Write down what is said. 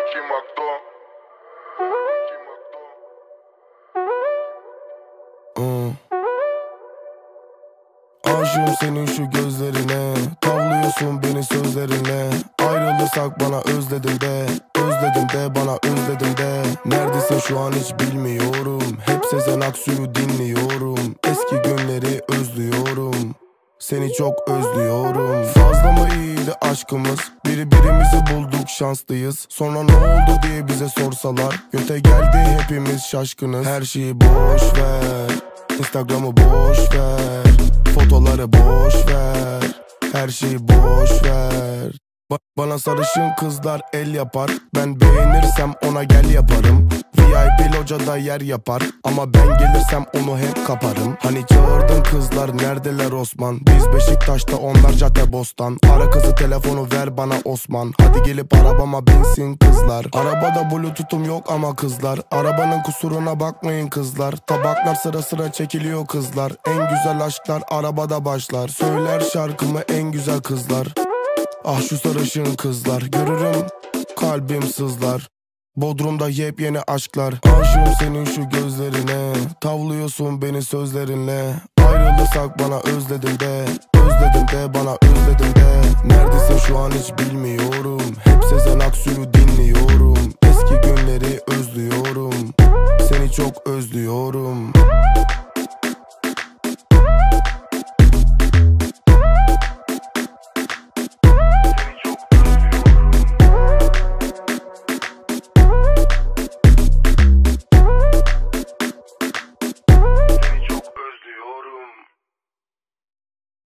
Aşığım senin şu gözlerine, tavlıyorsun beni sözlerine. Ayrılırsak bana özledim de, özledim de bana özledim de. Neredesin şu an hiç bilmiyorum, hep Sezen Aksu'yu dinliyorum. Eski günleri özlüyorum, seni çok özlüyorum. Fazla mı iyiydi aşkımız, birbirimizi bulduk şanslıyız. Sonra ne oldu diye bize sorsalar, göte geldi hepimiz şaşkınız. Her şeyi boş ver, Instagram'ı boş ver, fotoları boş ver, her şeyi boş ver. Bana sarışın kızlar el yapar, ben beğenirsem ona gel yaparım. VIP locada yer yapar, ama ben gelirsem onu hep kaparım. Hani çağırdın kızlar neredeler Osman? Biz Beşiktaş'ta, onlar Caddebostan. Ara kızı, telefonu ver bana Osman. Hadi gelip arabama binsin kızlar. Arabada bluetooth'um yok ama kızlar. Arabanın kusuruna bakmayın kızlar. Tabaklar sıra sıra çekiliyor kızlar. En güzel aşklar arabada başlar. Söyler şarkımı en güzel kızlar. Ah şu sarışın kızlar, görürüm kalbim sızlar. Bodrum'da yepyeni aşklar. Aşığım senin şu gözlerine, tavlıyorsun beni sözlerinle. Ayrılırsak bana özledim de, özledim de bana özledim de. Neredesin şu an hiç bilmiyorum, hep Sezen Aksu'yu dinliyorum. Eski günleri özlüyorum, seni çok özlüyorum.